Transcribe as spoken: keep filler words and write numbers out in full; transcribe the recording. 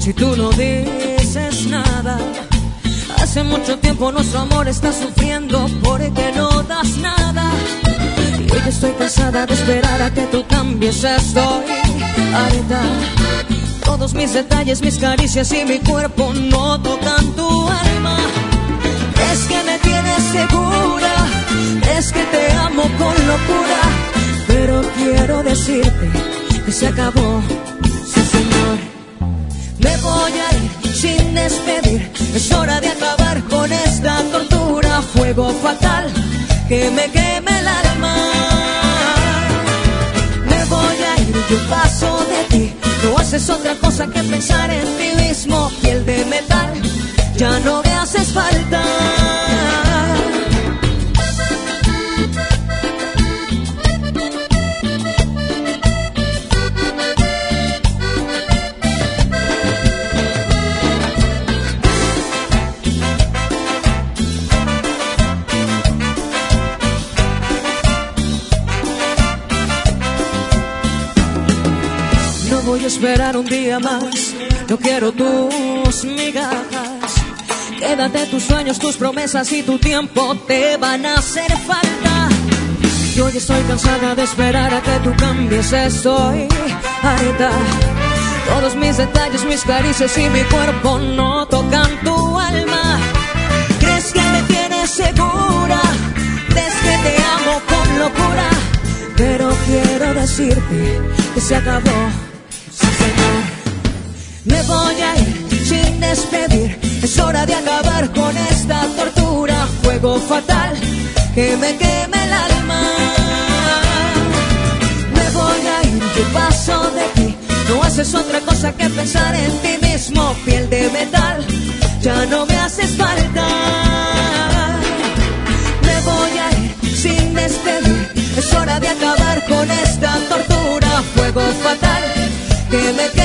si tú no dices nada. Hace mucho tiempo nuestro amor está sufriendo porque no das nada. Y hoy estoy cansada de esperar a que tú cambies. Estoy harta. Todos mis detalles, mis caricias y mi cuerpo no tocan tu alma. Es que me tienes segura, es que te amo con locura, pero quiero decirte que se acabó, sí señor. Me voy a ir sin despedir, es hora de acabar con esta tortura. Fuego fatal que me queme el alma. Me voy a ir, yo paso de ti, no haces otra cosa que pensar en ti mismo. Piel de metal, ya no me haces falta. Voy a esperar un día más, no quiero tus migajas. Quédate tus sueños, tus promesas y tu tiempo te van a hacer falta. Yo ya estoy cansada de esperar a que tú cambies, estoy harta. Todos mis detalles, mis caricias y mi cuerpo no tocan tu alma. ¿Crees que me tienes segura? ¿Ves que te amo con locura? Pero quiero decirte que se acabó. Me voy a ir sin despedir, es hora de acabar con esta tortura. Fuego fatal que me queme el alma. Me voy a ir, yo paso de ti, no haces otra cosa que pensar en ti mismo. Piel de metal, ya no me haces falta. Me voy a ir sin despedir, es hora de acabar con esta tortura. Fuego fatal que me